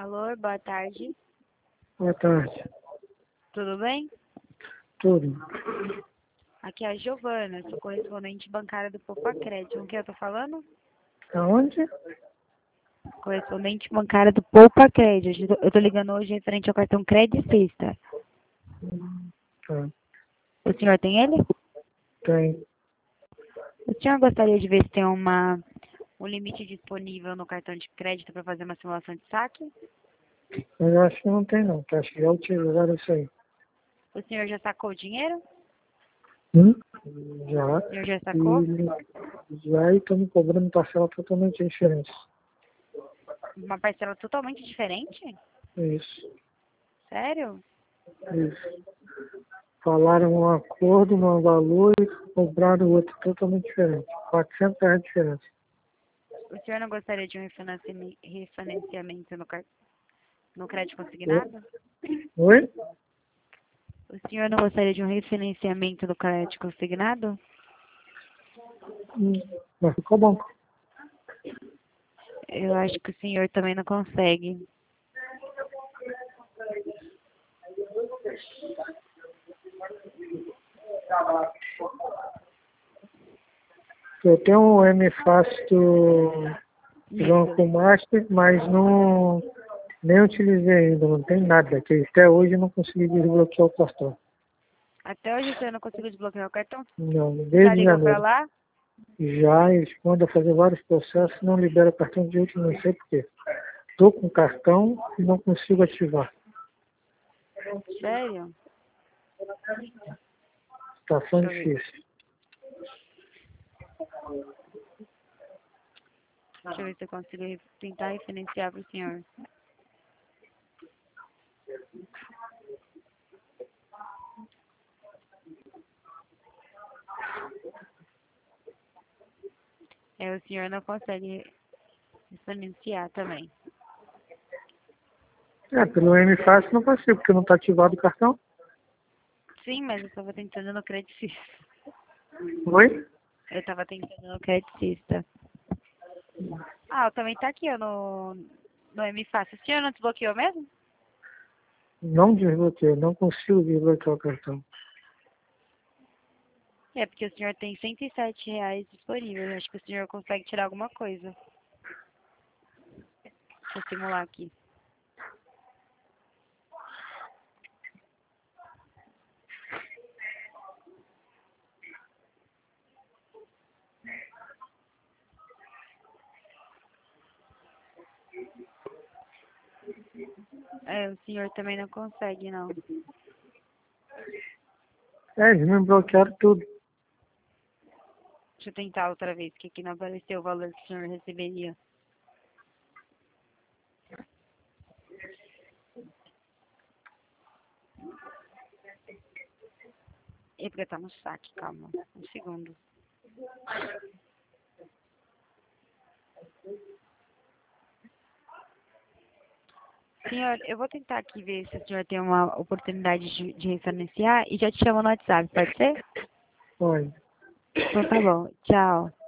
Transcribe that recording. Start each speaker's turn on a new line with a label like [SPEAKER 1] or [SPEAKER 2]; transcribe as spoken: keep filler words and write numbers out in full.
[SPEAKER 1] Alô, boa tarde.
[SPEAKER 2] Boa tarde.
[SPEAKER 1] Tudo bem?
[SPEAKER 2] Tudo.
[SPEAKER 1] Aqui é a Giovana, sou correspondente bancária do Poupa Crédito. Com quem eu tô falando?
[SPEAKER 2] Aonde?
[SPEAKER 1] Correspondente bancária do Poupa Crédito. Eu tô ligando hoje referente ao cartão Credit Vista.
[SPEAKER 2] Tá.
[SPEAKER 1] O senhor tem ele?
[SPEAKER 2] Tem.
[SPEAKER 1] O senhor gostaria de ver se tem uma, um limite disponível no cartão de crédito para fazer uma simulação de saque?
[SPEAKER 2] Mas eu acho que não tem não, que acho que já utilizaram isso aí.
[SPEAKER 1] O senhor já sacou o dinheiro?
[SPEAKER 2] Hum? Já.
[SPEAKER 1] O senhor já sacou?
[SPEAKER 2] E já estão me cobrando parcela totalmente diferente.
[SPEAKER 1] Uma parcela totalmente diferente?
[SPEAKER 2] Isso.
[SPEAKER 1] Sério?
[SPEAKER 2] Isso. Falaram um acordo, um valor e cobraram outro totalmente diferente. quatrocentos reais de diferença.
[SPEAKER 1] O senhor não gostaria de um refinanciami- refinanciamento no, car- no crédito consignado?
[SPEAKER 2] Oi?
[SPEAKER 1] O senhor não gostaria de um refinanciamento do crédito consignado?
[SPEAKER 2] Hum. Mas ficou bom.
[SPEAKER 1] Eu acho que o senhor também não consegue.
[SPEAKER 2] Eu tenho um M Fácil do Banco Master, mas não nem utilizei ainda, não tem nada, que até hoje eu não consegui desbloquear o cartão.
[SPEAKER 1] Até hoje o senhor não conseguiu desbloquear o cartão?
[SPEAKER 2] Não,
[SPEAKER 1] Já
[SPEAKER 2] desde
[SPEAKER 1] ligou pra
[SPEAKER 2] janeiro.
[SPEAKER 1] lá?
[SPEAKER 2] Já, eles mandam fazer vários processos, não libera o cartão de jeito, não sei porquê. Estou com o cartão e não consigo ativar.
[SPEAKER 1] Sério?
[SPEAKER 2] Situação
[SPEAKER 1] Deixa eu ver.
[SPEAKER 2] difícil.
[SPEAKER 1] Deixa eu ver se eu consigo re- tentar refinanciar pro senhor. É, o senhor não consegue refinanciar também.
[SPEAKER 2] É, pelo M Fácil não consigo, porque não está ativado o cartão.
[SPEAKER 1] Sim, mas eu tava tentando no Credicista.
[SPEAKER 2] Oi?
[SPEAKER 1] Eu tava tentando no Credicista. Ah, também tá aqui, ó, no, no M Fácil. O senhor não desbloqueou mesmo?
[SPEAKER 2] Não desbloqueio, não consigo desbloquear o cartão.
[SPEAKER 1] É, porque o senhor tem cento e sete reais disponíveis. Acho que o senhor consegue tirar alguma coisa. Deixa eu simular aqui. É, o senhor também não consegue, não.
[SPEAKER 2] É, eles me bloquearam tudo.
[SPEAKER 1] Deixa eu tentar outra vez, que aqui não apareceu o valor que o senhor receberia. É porque tá no saque, calma. Um segundo. Senhor, eu vou tentar aqui ver se o senhor tem uma oportunidade de, de refinanciar e já te chamo no WhatsApp, pode ser?
[SPEAKER 2] Olha.
[SPEAKER 1] Então tá bom. Tchau.